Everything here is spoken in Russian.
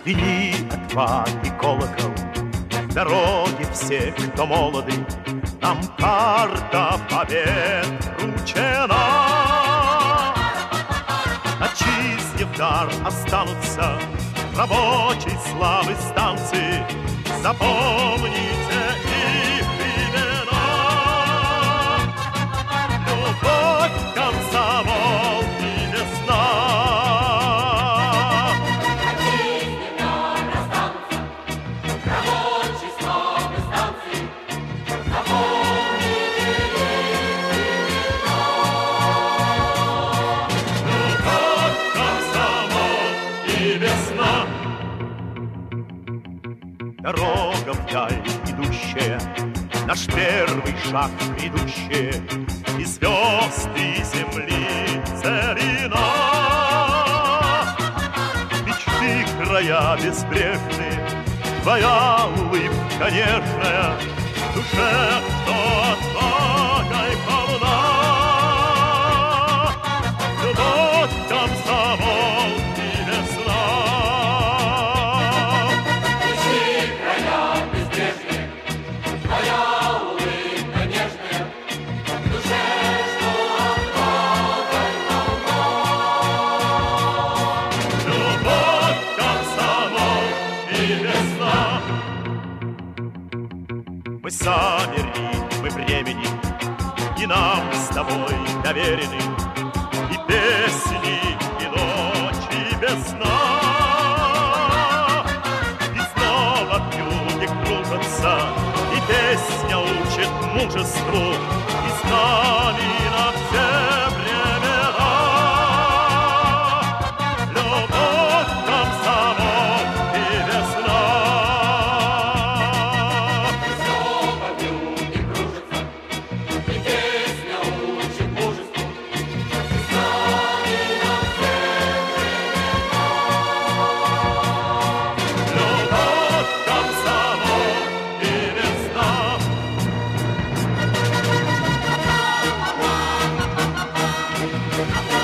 Звени отваги колокол, дороги все, кто молоды, нам карта побед вручена. Отчизне в дар останутся рабочей славы станции. Запомните их имена. Любовь, комсомол и весна. Отчизне в дар останутся рабочей славы станции. Запомните их имена. Любовь, комсомол и весна. Дорога вдаль идущая, наш первый шаг грядущая, и звезд, и земли целина. Мечты края безбрежные, твоя улыбка нежная, в душе, что отвагой полна. Любовь, комсомол и весна. Твоя улыбка нежная, в душе, что отвагой полна. Любовь, комсомол и весна. Мы сами ритмы времени, и нам с тобой доверены и песни, и ночи без сна. И снова в юге кружатся, и песня учит мужеству, и с нами на все времена. Любовь, комсомол и весна. Снова в юге кружится, и песня учит мужеству, и с нами на все времена. Любовь, комсомол и весна. Thank you.